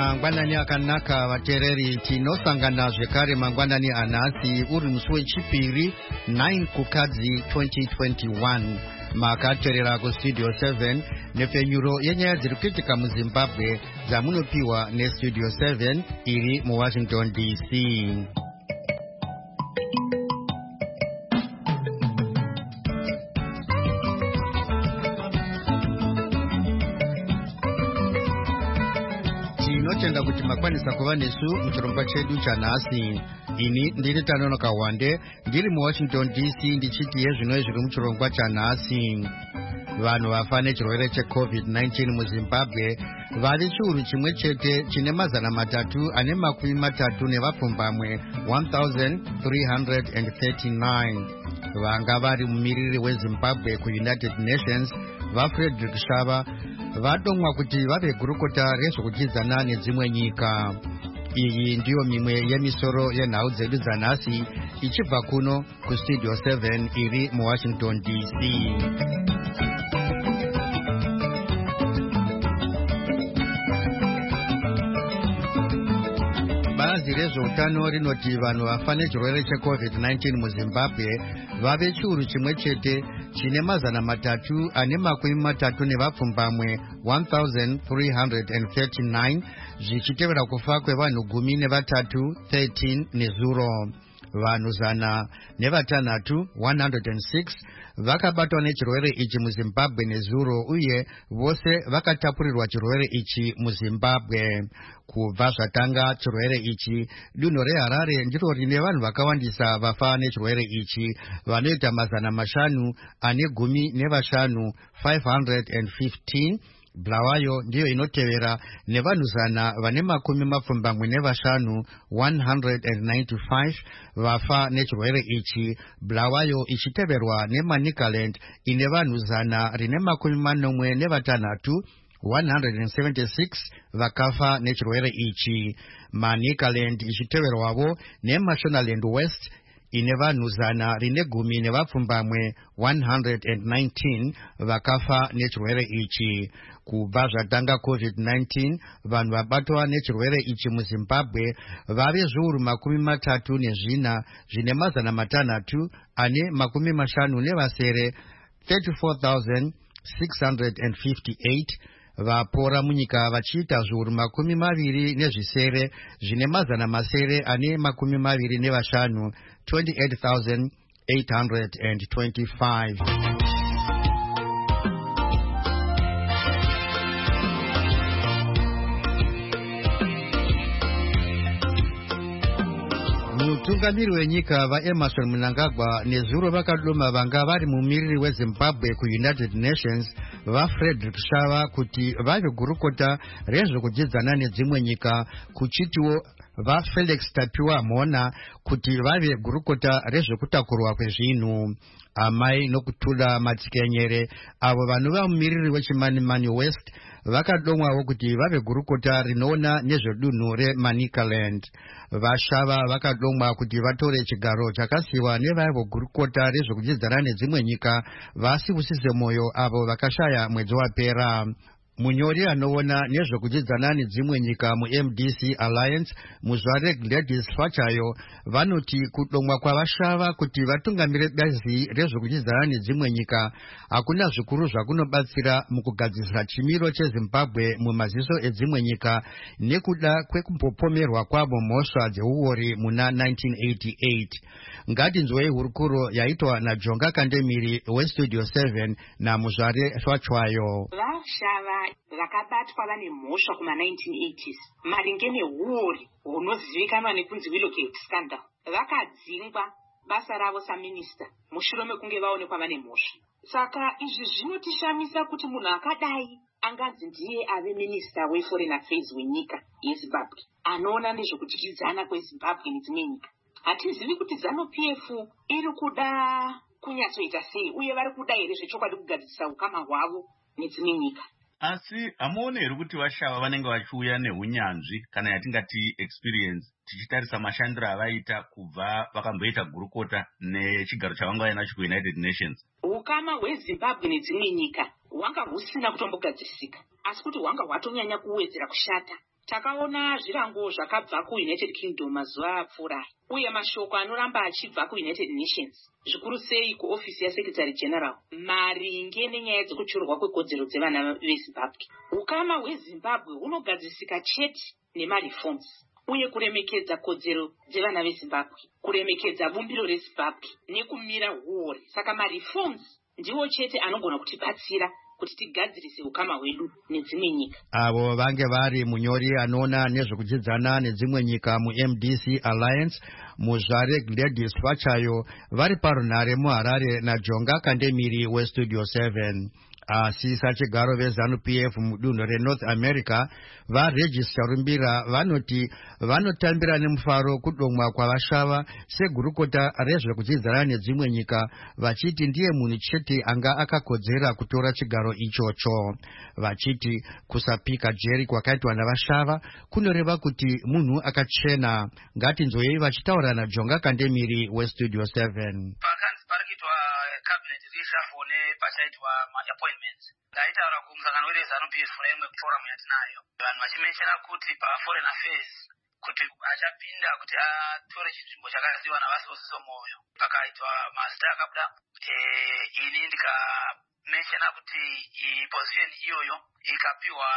Mangwanani akanaka vatereri tinosangana zvekare mangwanani anhasi uri musi wechipiri 9 kukadzi 2021 makateerera kustudio 7 nepfenyuro yenyaya dziri kuitika muzimbabwe dzamunopiwa nestudio 7 iri muwashington dc. Tinotenda kuti makwanisa kuva nesu muchirongwa chedu chanhasi. Ini ndiri Tanonoka Wande ndiri muwashington dc ndichiti yezvino zviri muchirongwa chanhasi. Vanhu vafa nechirwere checovid-19 muzimbabwe vari chiuru chimwe chete chine mazana matatu ane makumi matatu nevapfumbamwe 1339. Vanga vari mumiriri wezimbabwe kuunited nations vaFrederick Shava vadomwa kuti vave gurukota rezvokudyidzana nedzimwe nyika. Iyi ndiyo mimwe yemisoro yenhau dzedu dzanhasi ichibva kuno kustudio 7 iri muwashington dc. Bazi rezveutano rinoti vanhu vafa nechirwere checovid-19 muzimbabwe vave chiuru chimwe chete chine mazana matatu ane makumi matatu nevapfumbamwe 1339 zvichitevera kufa kwevanhu 13 nezuro. Vanhu 106 vakabatwa nechirwere ichi muzimbabwe nezuro uye vose vakatapurirwa chirwere ichi muzimbabwe. Kubva zvatanga chirwere ichi, dunhu reHarare ndiro rine vanhu vakawandisa vafa nechirwere ichi vanoita mazana mashanu ane gumi nevashanu 515. Bulawayo ndiyo inotevera nevanhu 100 vane makumi mapfumbamwe nevashanu 195 vafa nechirwere ichi, Bulawayo ichiteverwa neManicaland ine vanhu 100 rine makumi manomwe nevatanhatu 176 vakafa nechirwere ichi. Manicaland ichiteverwavo neMashonaland West ine vanhu 100 rine gumi nevapfumbamwe 119 vakafa nechirwere ichi. Kubva zvatanga covid-19 vanhu vabatwa nechirwere ichi muzimbabwe vave zviuru makumi matatu nezvina zvine mazana matanhatu ane makumi mashanu nevasere 34,658. Vapora munyika vachiita zviuru makumi maviri nezvisere zvine mazana masere ane makumi maviri nevashanu 28,825. Mutungamiri wenyika vaEmerson Mnangagwa nezuro vakadoma vanga vari mumiriri weZimbabwe kuUnited Nations vaFrederick Shava kuti vave gurukota rezvokudyidzana nedzimwe nyika, kuchitiwo vaFelix Tapiwa Mona kuti vave gurukota rezvokutakurwa kwezvinhu. Amai nokutula Matsikenyere avo vanova mumiriri wechimanimani West vakadomwawo kuti vave gurukota rinoona nezvedunhu reManicaland. Vashava vakadomwa kuti vatore chigaro chakasiyiwa nevaivo gurukota rezvokudyidzana nedzimwe nyika vaSibusise Moyo avo vakashaya mwedzi wapera. Munyori anoona nezvokudyidzana nedzimwe nyika muMDC Alliance muzvare Gladys Fachayo vanoti kudomwa kwavashava kuti vatungamire bazi rezvokudyidzana nedzimwe nyika hakuna zvikuru zvakunobatsira mukugadzirisa chimiro cheZimbabwe mumaziso edzimwe nyika nekuda kwekumbopomerwa kwavo mhosva dzeuori muna 1988. Ngatinzwei hurukuro yaitwa naJonga Kandemiri weStudio 7 namuzvare Shwachwayo. Vashava vakabatwa vane mhosva kuma-1980s maringe neuori hunozivikanwa nekunzi Willowgate scandal vakadzingwa basa ravo saminista mushure mekunge vaonekwa vane mhosva. Saka izvi zvinotishamisa kuti munhu akadai anganzi ndiye ave minista weforeign affairs wenyika yeZimbabwe anoona nezvokudyidzana kweZimbabwe nedzimwe nyika. Hatizivi kuti ZANU-PF iri kuda kunyatsoita sei uye vari kuda here zvechokwadi kugadzirisa ukama hwavo nedzimwe nyika. Asi hamuoni here kuti vashava vanenge vachiuya neunyanzvi kana yatingati experience tichitarisa mashandiro avaita kubva vakamboita gurukota nechigaro chavanga vainacho kuUnited Nations? Ukama hweZimbabwe nedzimwe nyika hwanga husina kutombogadzirisika, asi kuti hwanga hwatonyanya kuwedzera kushata takaona zvirango zvakabva kuUnited Kingdom mazuva apfuura uye mashoko anoramba achibva kuUnited Nations zvikuru sei kuofisi yaSecretary General maringe nenyaya dzekuchorwa kwekodzero dzevana veZimbabwe. Ukama hweZimbabwe hunogadzirisika chete nemareforms uye kuremekedza kodzero dzevana veZimbabwe, kuremekedza bumbiro reZimbabwe nekumira huori. Saka mareforms ndiwo chete anogona kutibatsira kuti tigadzirise ukama hwedu nedzimwe nyika. Avo vange vari munyori anoona nezvekudzidzana nedzimwe nyika muMDC Alliance muzvare Gladys Vachayo vari parunhare muHarare naJonga Kandemiri weStudio 7. Asi sachigaro veZANU-PF mudunhu reNorth America vaRegis Charumbira vanoti vanotambira nemufaro kudomwa kwavashava segurukota rezvekudzidzana nedzimwe nyika, vachiti ndiye munhu chete anga akakodzera kutora chigaro ichocho, vachiti kusapika jeri kwakaitwa navashava kunoreva kuti munhu akachena. Ngatinzwei vachitaura naJonga Kandemiri weStudio 7. pachaitwa ma-appointments ndaitaura kumusangano weZANU-PF neimwe forum yatinayo vanhu vachimenshana kuti paForeign Affairs kuti achapinda kuti atore chinzvimbo chakasiyiwa navaSibusiso Moyo pakaitwa mazita akabuda ini ndikamenshana kuti position iyoyo ikapiwa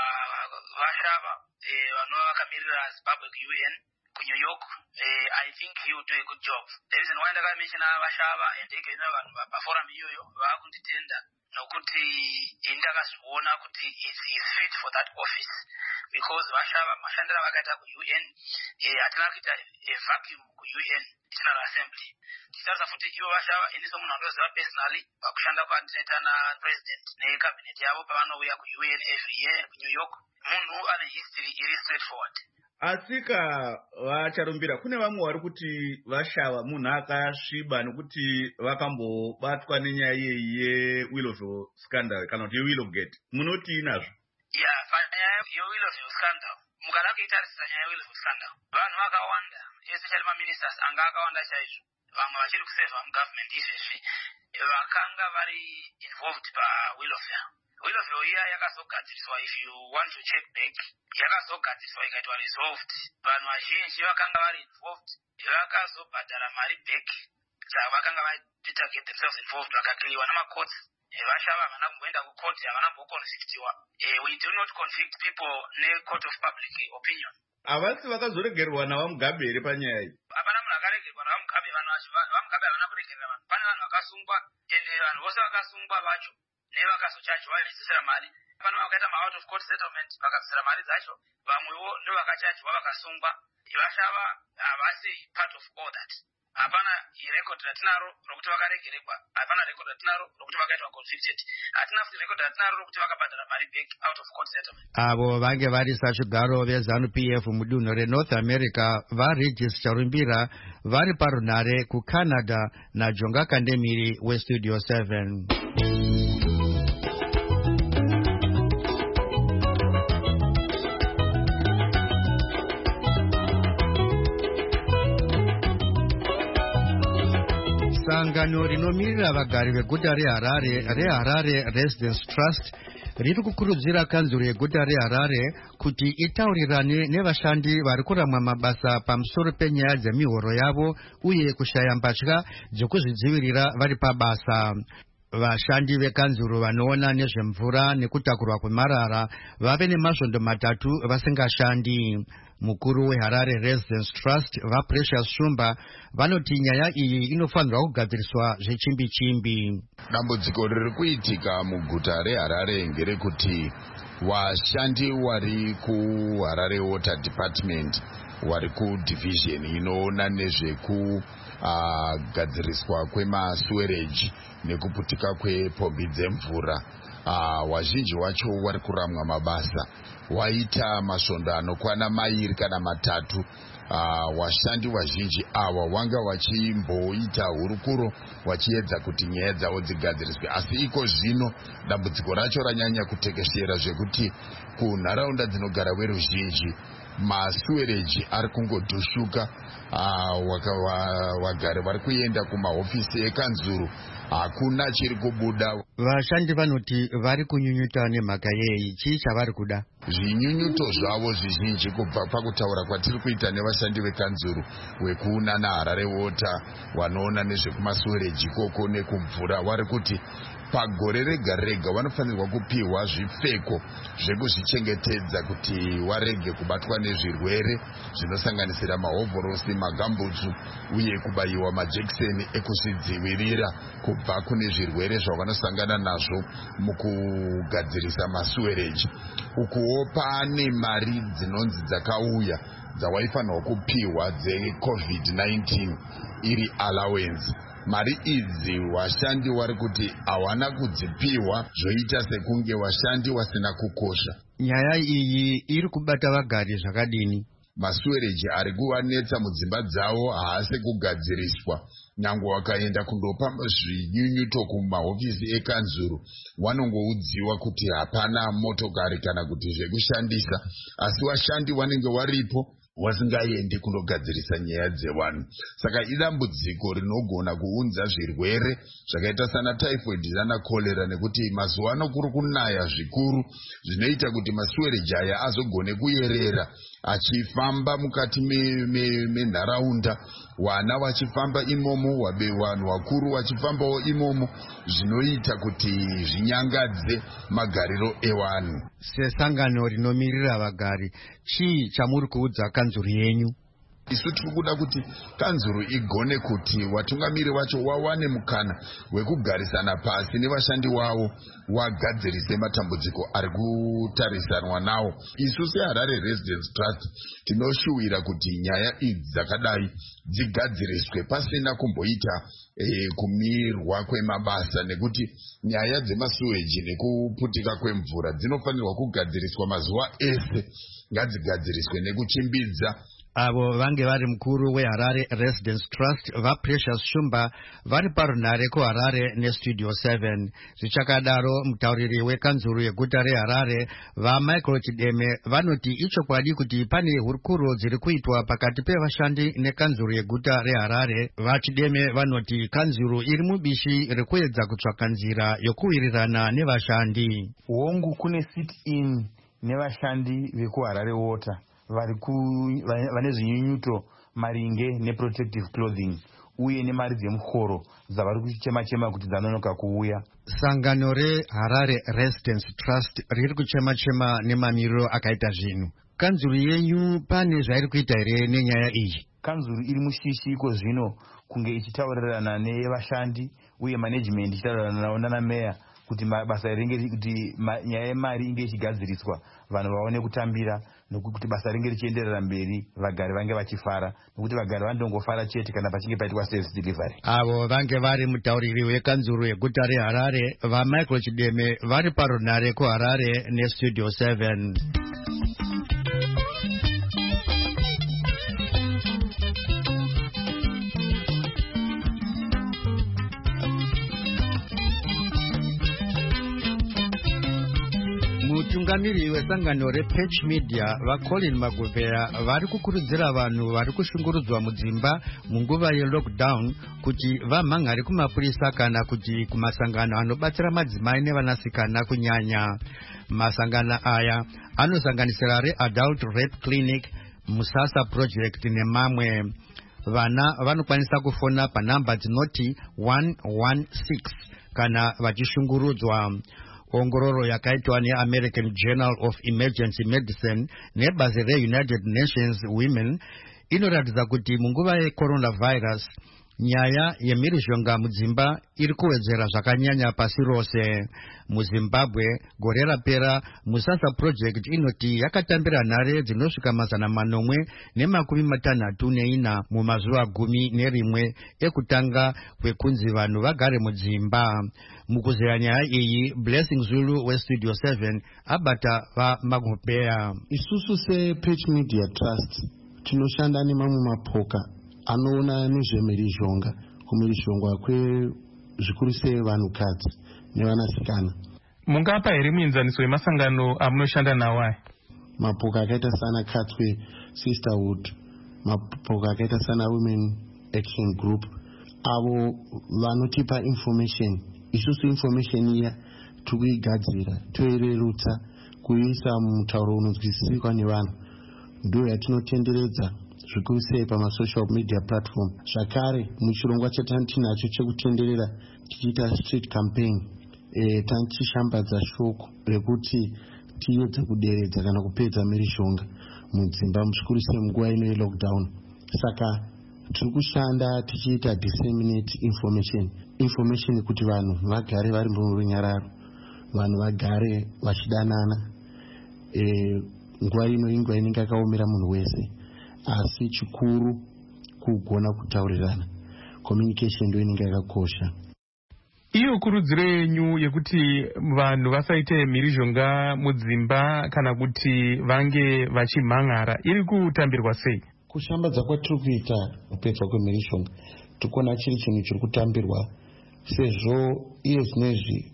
vashava vanova vakamirira Zimbabwe kuUN kuNew York. I think he will do a good job. The reason why ndakamenshana vashava and ikaina vanhu paforum iyoyo vakunditenda nokuti ndakazviona kuti is fit for that office because vashava mashandira vakaita kuUN hatina kuita a vacuum kuUN General Assembly. Titarisa futi ivo vashava ini somunhu anoziva personally pakushanda kwandinoita napresident necabinet yavo pavanouya kuUN every year kuNew York. Munhu ane history iri straightforward. Asika Vacharumbira kune vamwe vari kuti vashava munhu akasviba nekuti vakambobatwa nenyaya yeWillowville scandal kana kuti yeWillowgate. Munoti inazvo? Yeah, panyaya yeWillowville scandal mukada kuitarisisa nyaya yeWillowville scandal vanhu vakawanda especially maministers anga akawanda chaizvo vamwe vachiri kuseva mugovernment izvezvi vakanga vari involved paWillowville. Willowville iya yakazogadziriswa, if you want to check back, yakazogadziriswa ikaitwa resolved. Vanhu vazhinji vakanga vari involved vakazobhadhara mari back dzavakanga vaita get themselves involved vakakliwa namacourts. Vashava havana kumboenda kukoti, havana kumboconvictiwa. We do not convict people necourt of public opinion. Havasi vakazoregerwa navaMugabe here panyaya iyi? Hapana munhu akaregerwa navaMugabe. Vanhu vaMugabe havana kuregerera vanhu. Pane vanhu vakasungwa ende vanhu vose vakasungwa vacho nevakazochachwa vaisisira mari. Pane vakaita ma-out of court settlement vakasisira mari dzacho, vamwewo ndovakachachwa vakasungwa. Vashava havasi part of all that. Hapana record ratinaro rokuti vakaregerekwa, hapana record ratinaro rokuti vakaitwa convicted, hatina futi record ratinaro rokuti vakabhadhara mari back out of court settlement. Avo vange vari sachigaro veZANU-PF mudunhu reNorth America vaRegis Charumbira vari parunhare kuCanada naJonga Kandemiri weStudio 7. Sangano rinomirira vagari veguta reHarare Residence Trust riri kukurudzira kanzuro yeguta reHarare kuti itaurirane nevashandi vari kuramwa mabasa pamusoro penyaya dzemihoro yavo uye kushaya mbatya dzekuzvidzivirira vari pabasa. Vashandi vekanzuro vanoona nezvemvura nekutakurwa kwemarara vave nemasvondo 3 vasingashandi. Mukuru weHarare Residence Trust vaPrecious Shumba vanoti nyaya iyi inofanirwa kugadziriswa zvechimbi-chimbi. Dambudziko riri kuitika muguta reHarare ngerekuti vashandi vari kuHarare Water Department vari kudivision inoona nezvekugadziriswa kwemasewerage nekuputika kwepombi dzemvura, wazhinji wacho vari kuramwa mabasa waita masvondo anokwana 2 kana 3. Washandi wazhinji ava wanga wachimboita hurukuro wachiedza kuti nyaya dzavo dzigadziriswe, asi iko zvino dambudziko racho ranyanya kutekeshera zvekuti kunharaunda dzinogara veruzhinji masewerage ari kungodhushuka. Vagari vari kuenda kumahofisi ekanzuro hakuna chiri kubuda. Vashandi vanoti vari kunyunyuta nemhaka yei? Chii chavari kuda? zvinyunyuto zvavo zvizhinji kubva pakutaura kwatiri kuita nevashandi vekanzuru wekuuna naHarare Water wanoona nezvekumaswereji ikoko nekumvura vari kuti pagore rega rega vanofanirwa kupiwa zvipfeko zvekuzvichengetedza kuti warege kubatwa nezvirwere zvinosanganisira mahovhorosi, magambutsu uye kubayiwa majekiseni ekuzvidzivirira kubva kune zvirwere zvavanosangana nazvo mukugadzirisa maswereji. Ukuwo pane mari dzinonzi dzakauya dzawaifanirwa kupiwa dzeCovid-19 iri allowance. Mari idzi washandi wari kuti hawana kudzipiwa, zvoita sekunge washandi wasina kukosha. Nyaya iyi iri kubata vagari zvakadini? Maswereji ari kuvanetsa mudzimba dzavo haasi kugadziriswa. Nyange wakaenda kundopa zvinyunyuto kumahofisi ekanzuru wanongoudziwa kuti hapana motokari kana kuti zvekushandisa, asi vashandi vanenge varipo wasingaendi kundogadzirisa nyaya dzevanhu. Saka idambudziko rinogona kuunza zvirwere zvakaita sana typhoid nana cholera, nekuti mazuva ano kuri kunaya zvikuru zvinoita kuti maswereji aya azogone kuyerera achifamba mukati menharaunda, vana vachifamba imomo, vanhu vakuru vachifambawo imomo, zvinoita kuti zvinyangadze magariro evanhu. Sesangano rinomirira vagari, chii chamuri kuudza kanzuru yenyu? Isu tiri kuda kuti kanzuru igone kuti watungamiri vacho wawane mukana wekugarisana pasi nevashandi wavo wagadzirise matambudziko ari kutarisanwa nawo. Isu seHarare Residence Trust tinoshuwira kuti nyaya idzi dzakadai dzigadziriswe pasina kumboita kumirwa kwemabasa, nekuti nyaya dzemasuweji nekuputika kwemvura dzinofanirwa kugadziriswa mazuva ese. Ngadzigadziriswe nekuchimbidza. Avo vange vari mukuru weHarare Residence Trust vaPrecious Shumba vari parunhare kuHarare neStudio 7. Zvichakadaro mutauriri wekanzuru yeguta reHarare vaMichael Chideme vanoti ichokwadi kuti pane hurukuro dziri kuitwa pakati pevashandi nekanzuru yeguta reHarare. VaChideme vanoti kanzuru iri mubishi rekuedza kutsvaka nzira yokuwirirana nevashandi. Hongu kune sit-in nevashandi vekuHarare Water vane zvinyunyuto maringe neprotective clothing uye nemari dzemuhoro dzavari kuchema-chema kuti dzanonoka kuuya. Sangano reHarare Residence Trust riri kuchema-chema nemamiriro akaita zvinhu. Kanzuru yenyu pane zvairi kuita here nenyaya iyi? Kanzuru iri mushishiko zvino kunge ichitaurirana nevashandi uye management ichitaurirana navo nana meya kuti basa ringe kuti nyaya yemari inge ichigadziriswa, vanhu vaone kutambira, nokuti basa ringe richienderera mberi, vagari vange vachifara, nokuti vagari vanongofara chete kana pachinge paitwa service delivery. Avo vange vari mutauriri wekanzuru yeguta reHarare vaMichael Chideme vari parunhare kuHarare neStudio 7. Mutungamiri wesangano rePatch Media vaColin Maguvea vari kukurudzira vanhu vari kushungurudzwa mudzimba munguva yelockdown kuti vamhangare kumapurisa kana kuti kumasangano anobatsira madzimai nevanasikana kunyanya. Masangano aya anosanganisira reAdult Rape Clinic, Musasa Project nemamwe. Vana vanokwanisa kufona panhamba dzinoti 116 kana vachishungurudzwa. Ongororo yakaitwa neAmerican Journal of Emergency Medicine nebazi reUnited Nations Women inoratidza kuti munguva yeCoronavirus nyaya yemhirizhonga mudzimba iri kuwedzera zvakanyanya pasi rose. MuZimbabwe gore rapera Musasa Project inoti yakatambira nhare dzinosvika 464 mumazuva 11 ekutanga kwekunzi vanhu vagare mudzimba. Mukuzeya nyaya iyi Blessing Zulu weStudio 7 abata vaMaguvea. Isusu sePatch Media Trust tinoshanda nemamwe mapoka anoona nezvemhirizhonga, kumhirizhonga zvikuru sei vanhukadzi nevanasikana. Mungapa here muenzaniso wemasangano amunoshanda nawo aya? Mapoka akaita sana Katwe Sisterhood, mapoka akaita sana Women Action Group, avo vanotipa information. Isusu information iya tikuigadzira, toirerutsa kuisa mutauro unonzwisisika nevanhu ndiyo yatinotenderedza zvikuru sei pamasocial media platform. Zvakare muchirongwa chatinacho chekutenderera tichiita street campaign tichishambadza shoko rekuti tiedze kuderedza kana kupedza mhirizhonga mudzimba zvikuru sei munguva ino yelockdown. Saka tiri kushanda tichiita disseminate information kuti vanhu vagare vari murunyararo, vanhu vagare vachidanana. Nguva ino inguva inenge yakaomera munhu wese, asi chikuru kugona kutaurirana. Communication ndio inenge yakakosha. Iyo kurudziro yenyu yekuti vanhu vasaite mhirizhonga mudzimba kana kuti vange vachimhan'ara iri kutambirwa sei? Kushambadza kwatiri kuita kupedzwa kwemhirizhonga tikuona chiri chinhu chiri kutambirwa, sezvo iye zvinezvi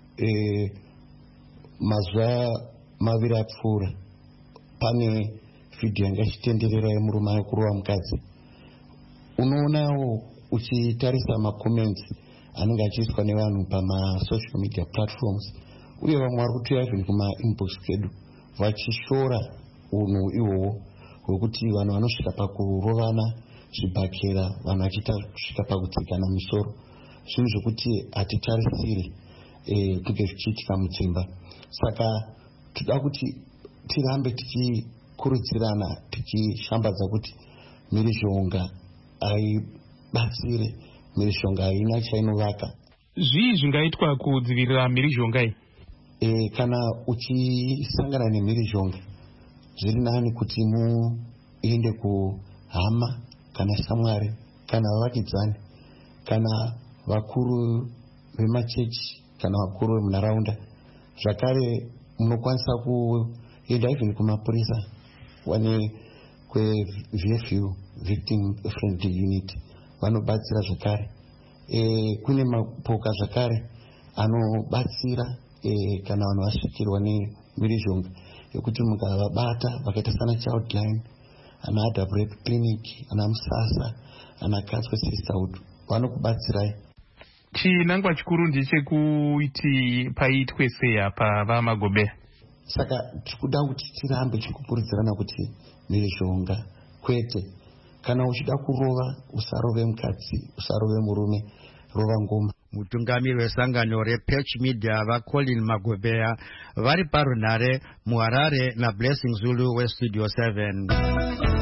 mazuva maviri apfuura pane vhidhiyo yanga ichitenderera yemurume aikurova mukadzi. Unoonawo uchitarisa macomments anenge achiiswa nevanhu pamasocial media platforms, uye vamwe vari kutoya even kumainbox kedu vachishora unhu ihwohwo hwekuti vanhu vanosvika pakurovana zvibhakera, vanhu vachiita kusvika pakutsikana misoro, zvinhu zvokuti hatitarisiri kunge zvichiitika mudzimba. Saka toda kuti tirambe tichikurudzirana, tichishambadza kuti mhirizhonga aibatsire, mhirizhonga haina chainovaka. Zvii zvingaitwa kudzivirira mhirizhonga iyi? Kana uchisangana nemhirizhonga, zviri nani kuti muende kuhama kana shamwari kana vavakidzani kana vakuru vemachechi kana vakuru vemunharaunda. Zvakare munokwanisa kuenda even kumapurisa wane kweVFU Victim Friendly Unit, vanobatsira zvakare. Kune mapoka zvakare anobatsira kana vanhu vasvikirwa nemhirizhonga yekuti mukavabata vakaita sana Childline, ana AWREP Clinic, ana Musasa, ana Katswe Sisterhood vanokubatsirai. Chinangwa chikuru ndechekuti paitwe sei apa vaMagobera? Saka tikuda kuti tirambe chikukurudzirana kuti mhirizhonga kwete. Kana uchida kurova usarove mukadzi, usarove murume, rova ngoma. Mutungamiri wesangano rePatch Media vaColin Magobera vari parunhare muHarare naBlessing Zulu weStudio 7.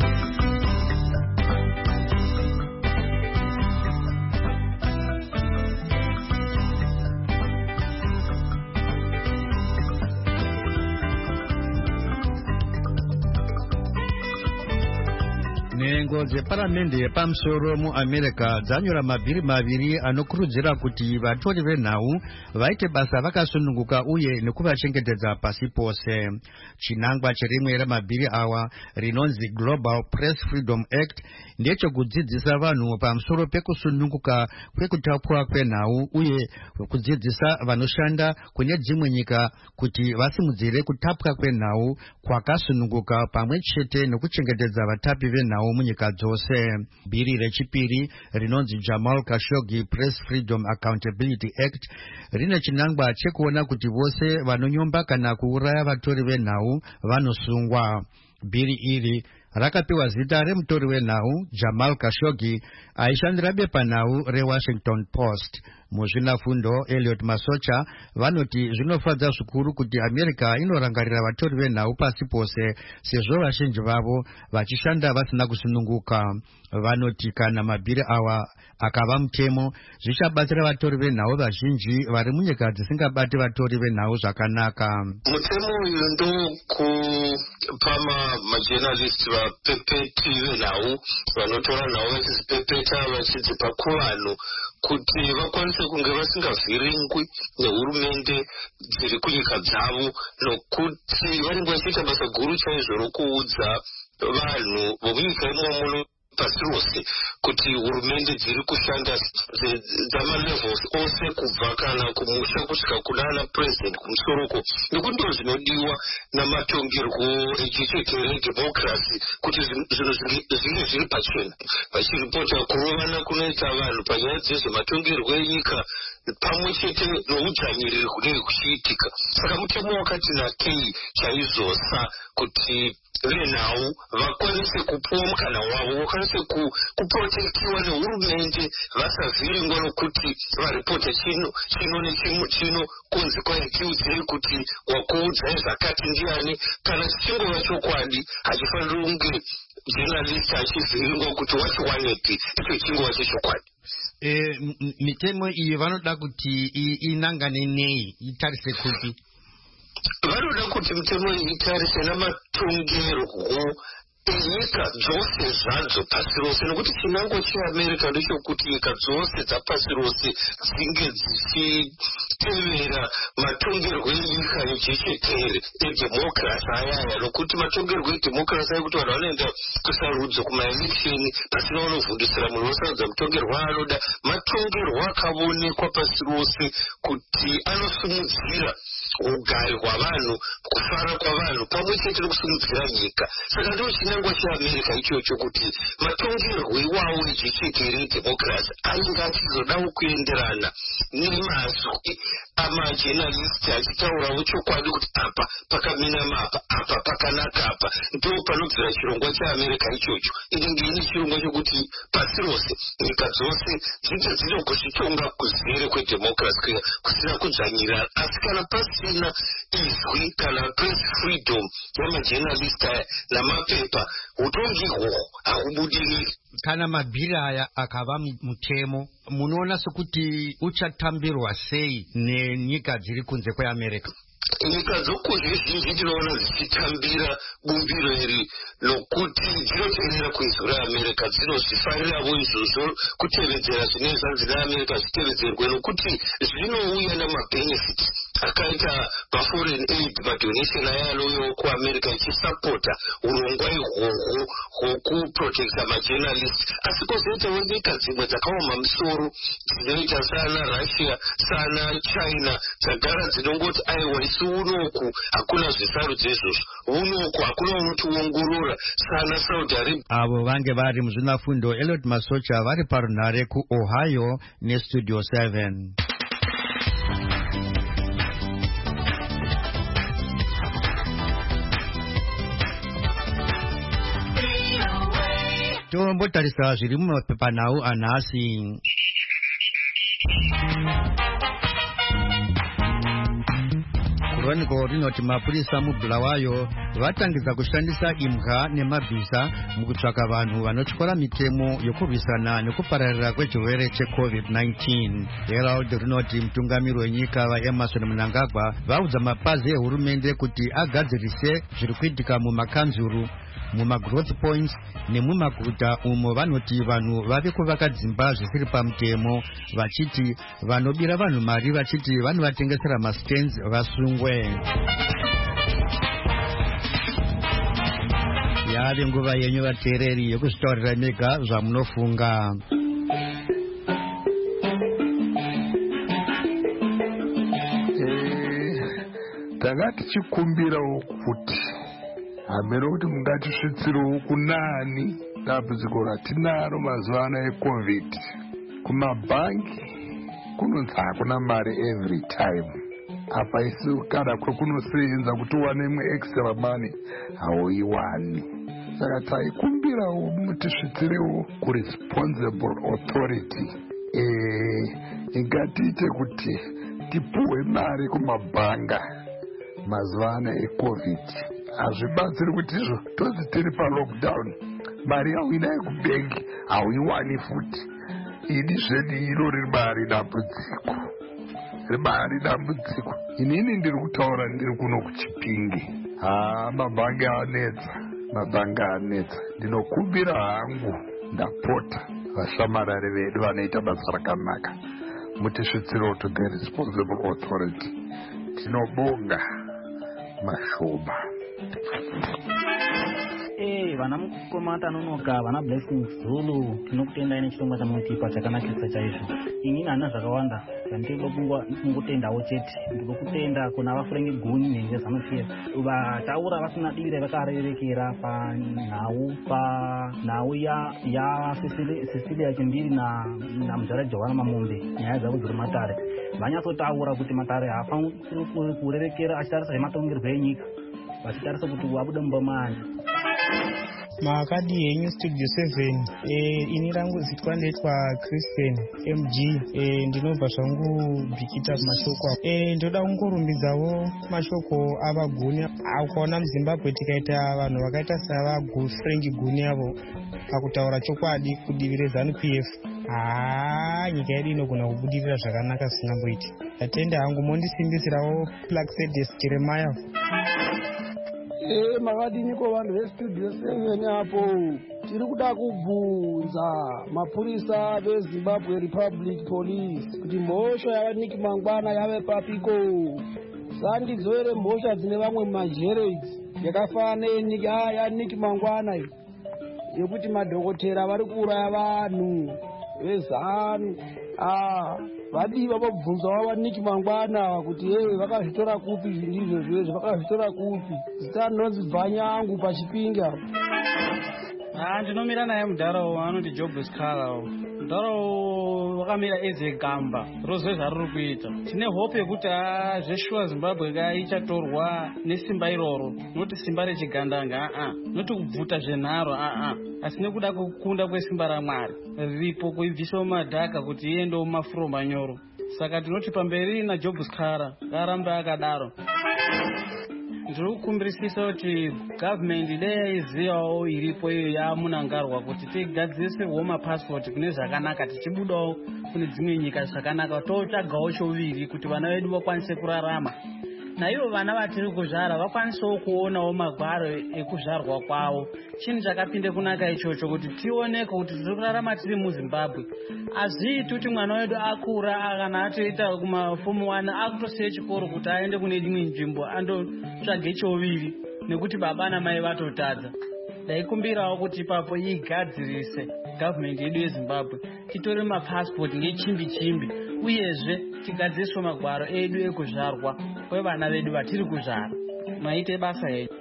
Nhengo dzeparamende yepamusoro muAmerica dzanyora mabhiri maviri anokurudzira kuti vatori venhau vaite basa vakasununguka uye nekuvachengetedza pasi pose. Chinangwa cherimwe ramabhiri awa rinonzi Global Press Freedom Act ndechekudzidzisa vanhu pamusoro pekusununguka kwekutapwa kwenhau uye kudzidzisa vanoshanda kune dzimwe nyika kuti vasimudzire kutapwa kwenhau kwakasununguka pamwe chete nekuchengetedza vatapi venhau munyika dzose. Bhiri rechipiri rinonzi Jamal Khashoggi Press Freedom Accountability Act rine chinangwa chekuona kuti vose vanonyomba kana kuuraya vatori venhau vanosungwa. Bhiri iri rakapiwa zita remutori wenhau Jamal Khashoggi aishandira bepanhau reWashington Post. Muzvinafundo Elliot Masocha vanoti zvinofadza zvikuru kuti America inorangarira vatori venhau pasi pose sezvo vazhinji vavo vachishanda vasina kusununguka. Vanoti kana mabhiri awa akava mutemo zvichabatsira vatori venhau vazhinji vari munyika dzisingabati vatori venhau zvakanaka. Mutemo uyu ndokupa majournalist vapepeti venhau vanotora nhau vachizipepeta vachidzipa kuvanhu kuti vakwanise kunge vasingavhiringwi nehurumende dziri kunyika dzavo, nokuti vanenge vachiita basa guru chaizvo rokuudza vanhu vomunyika imomo pasi rose kuti hurumende dziri kushanda dzamalevels ose kubva kana kumusha kusvika kunana president kumusoroko, nekuti ndo zvinodiwa namatongerwo ejekeke redemocracy kuti zvinhu zvinge zviri pachena. Vachiripota kurovana kunoita vanhu panyaya dzezvematongerwo enyika pamwe chete noudzvanyiriri kunenge kuchiitika. Saka mutemo wakati nakei chaizosa kuti venhau vakwanise kupuwa mukana wavo, vakwanise kuprotektiwa nehurumende, vasavhiringwa nokuti varipota chino kunzi kwai tiudzei kuti wakuudzai zvakati ndiani. Kana chichingova chokwadi hachifaniri kunge journalist achivhiringwa kuti wachiwanepi, icho chingova chechokwadi. Mitemo iyi vanoda kuti inangane nei, itarise kuti vanoda kuti mitemo iyi itarise namatongerwo enyika dzose zvadzo pasi rose, nekuti chinango cheamerica ndechokuti nyika dzose dzapasi rose dzinge dzichitevera matongerwo enyika jechetere edhemokirasi ayaya, nokuti matongerwo edhemokirasi ayekuti vanhu vanoenda kusarudzo kumaeleksheni pasina vanovhundisira munhu wosarudza mutongerwo anoda. Matongerwo akaonekwa pasi rose kuti anosimudzira ugari hwavanhu, kufara kwavanhu, pamwe chete nokusimudzira nyika. Saka ndiwo chinangwa cheamerica ichocho, kuti matongerwo iwawo ejechetere edhemokirasi ainge achizodawo kuenderana nemazwi amajenalisti achitaurawo chokwadi kuti apa pakamina mapa, apa pakanaka apa. Ndo panobvira chirongwa cheamerica ichocho. Inenge ine chirongwa chokuti pasi rose nyika dzose dzinge dzinogozvitonga kuzere kwedhemokirasi kusina kudzvanyirana. Asi kana pasina izwi kana press freedom yamajenalisti aya namapepa, utongi ihwohwo hahubudiriri. Kana mabhiri aya akava mutemo, munoona sekuti uchatambirwa sei nenyika dziri kunze kweamerica? Nyika dzokunze zhinji ndinoona dzichitambira bumbiro iri, nokuti dzinoteerera kuizwi reamerica, dzinozvifariravo izvozvo kutevedzera zvinenge zvanzi neamerica zvitevedzerwe, nokuti zvinouya namabhenefiti akaita maforeign aid, madonation aya anouyawo kuamerica ichisapota urongwa ihwohwo hwokuprotecta majournalist. Asi kwozoitawo nyika dzimwe dzakaoma misoro dzinoita sana Russia sana China dzagara dzinongoti aiwa isu unoku hakuna zvisarudzo izvozvo, unoku hakuna unotiongorora sana Saudi Arabia. Avo vange vari muzvinafundo Elliot Masocha vari parunhare kuOhio neStudio 7. Tombotarisa zviri mumapepanhau anhasi. Chronicle rinoti mapurisa muBulawayo vatangidza kushandisa imbwa nemabhiza mukutsvaka vanhu vanotyora mitemo yokurwisana nekupararira kwechirwere cheCovid-19. Herald rinoti mutungamiri wenyika vaEmmerson Mnangagwa vaudza mapazi ehurumende kuti agadzirise zviri kuitika mumakanzuru, mumagrowth points nemumaguta umo vanoti vanhu vave kuvaka dzimba zvisiri pamutemo, vachiti vanobira vanhu mari vachiti vanovatengesera mastands vasungwe. Yave nguva yenyu vateereri yokuzvitaurira mega zvamunofunga. Tanga tichikumbirawo kuti hamene kuti mungatisvitsirewo kunani dambudziko ratinaro mazuva ano eCovid. Kumabhangi kunonzi hakuna mari every time. Apa isu kana kwekunosenza kuti uwane imwe extra money hauiwani. Saka taikumbirawo mutisvitsirewo kuresponsible authority. Ingatiite kuti tipuwe mari kumabhanga mazuva ano eCovid. Hazvibatsiri kuti izvo tozi tiri palockdown mari hauinayi kubengi hauiwani futi. Ini zvedu iro ribari dambudziko, ribari dambudziko. Inini ndiri kutaura ndiri kuno kuChipinge. Mabhangi anetsa, mabhangi anetsa. Ndinokumbira hangu ndapota vashamarari vedu vanoita basa rakanaka mutisvitsirewo to the responsible authority. Tinobonga mashoba. vana mukomata nonoka vana Blessings Zulu tinokutendai nechirongwa chamunotipa chakanakisa chaizvo. Inini hana zvakawanda zvandinoda kungotendawo chete. Ndiri kutenda kuna vaFrank Guni neZANU-PF vataura vasina dire vakarerekera panhau ya Cecilia Chimbiri na Muzara Jowana Mamombe nyaya dzavo dziri Matare. Vanyatsotaura kuti Matare haafaniri kurerekera achitarisa zvematongerwo enyika vachitarisa kuti wabude mumbomani. Makadi yenyu Studio 7. Ini rangu zitwa ndeitwa Christian MG. Ndinobva zvangu bhikita kumashoko. Ndoda kungorumbidzawo mashoko avaguni. Ukaona muZimbabwe tikaita vanhu vakaita savaFrank Guni avo pakutaura chokwadi kudivi reZANU-PF, nyika yedu inogona kubudirira zvakanaka zvisingamboiti. Atende hangu mondisimbisirawo Plaxedes Jeremiah. Makadiniko vanhu veStudio 7 apo tiri kuda kubvunza mapurisa veZimbabwe Republic Police kuti mhosva yavaniki mangwana yave papiko. Sandidzowere mhosva dzine vamwe majere idzi yakafanana yaniki mangwana iyi yekuti madhokotera vari kuuraya vanhu vezanu. Vadiva vobvunzawo vaniki mangwana kuti vakazvitora kupi ndizvo zvezvo vakazvitora kupi. Zita rinonzi Bvanyangu pachipinga. Ndinomira naye mudharawo anoti Jobless Kala. Mudharawo wakamira ezegamba rozwe zvariri kuita. Tine hope yekuti zveshuwa Zimbabwe ichatorwa nesimba iroro, noti simba rechigandanga noti kubvuta zvenharo asi nekuda kukunda kwesimba raMwari ripo kuibvisa madhaka kuti iende mumafuro manyoro. Saka tinoti pamberi naJobless Kala ngarambe akadaro. Ndiri kukumbirisisa kuti gavhmendi dei yaizivawo iripo iyo yamunangarwa kuti tigadzirisirwo mapasipoti kune zvakanaka, tichibudawo kune dzimwe nyika zvakanaka, totsvagawo choviri kuti vana vedu vakwanise kurarama. Naivo vana vatiri kuzvara vakwanisewo kuonawo magwaro ekuzvarwa kwavo. Chinhu chakapinde kunaka ichocho kuti tioneke kuti tiri kurarama tiri muZimbabwe. Hazviiti kuti mwana wedu akura kana atoita kumafomu 1 akutosiye chikoro kuti aende kune imwe nzvimbo andotsvage choviri nekuti baba namai vatotadza. Ndaikumbirawo kuti ipapo igadzirise gavhmendi yedu yeZimbabwe titore mapasipoti ngechimbi uyezve tigadziriswe magwaro edu ekuzvarwa kwevana vedu vatiri kuzvara. Maite basa hedu.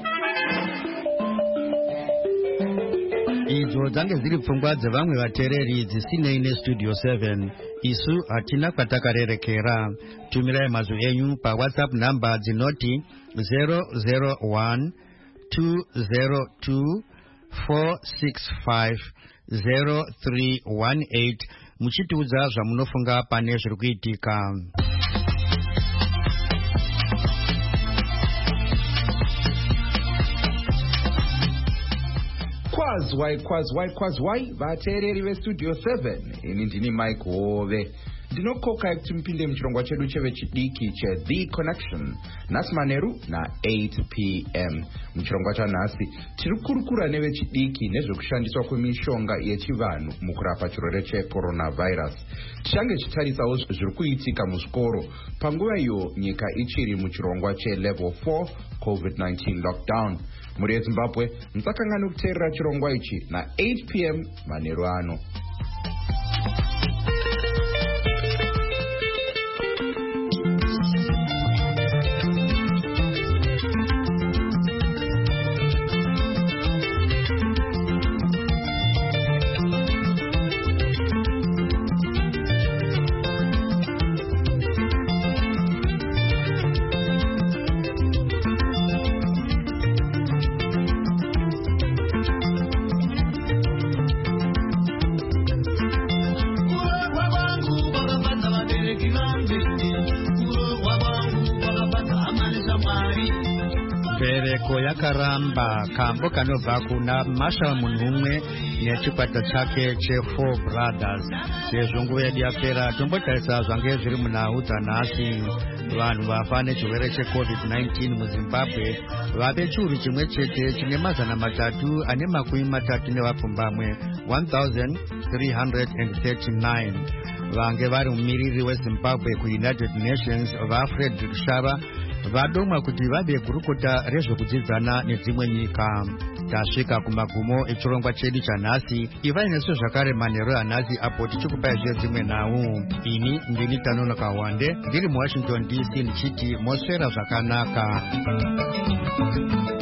Idzo dzange dziri pfungwa dzevamwe vateereri dzisinei neStudio 7. Isu hatina kwatakarerekera. Tumirai mazwi enyu paWhatsApp namba dzinoti 001 202 465 0318 muchitiudza zvamunofunga pane zviri kuitika. Kwazwai vateereri veStudio 7. Ini ndini Mike Hove. Ndinokoka kuti mupinde muchirongwa chedu chevechidiki cheThe Connection nhasi manheru na8 p.m. Muchirongwa chanhasi tiri kurukura nevechidiki nezvekushandiswa kwemishonga yechivanhu mukurapa chirwere checoronavirus. Tichange tichitarisawo zviri kuitika muzvikoro panguva iyo nyika ichiri muchirongwa chelevel 4 COVID-19 lockdown. Muri yeZimbabwe musakangani kuteerera chirongwa ichi na8 p.m. manheru ano. Yakaramba kambo kanobva kuna Marshal Munhumwe nechikwata chake che4 Brothers. Sezvo nguva yedu yapera tombotarisa zvange zviri munhau dzanhasi. Vanhu vafa nechirwere cheCovid-19 muZimbabwe vape chiuru chimwe chete chine 330 nevapfumbamwe 1339. Vange vari mumiriri weZimbabwe kuUnited Nations vaFrederick Shava vadomwa kuti vabe gurukota rezvekudzidzana nedzimwe nyika. Tasvika kumagumo echirongwa chedu chanhasi. Ivai nesu zvakare manheru anhasi apo tichikupai dzimwe nhau. Ini ndini Tanonoka Wande ndiri muWashington DC ndichiti moswera zvakanaka.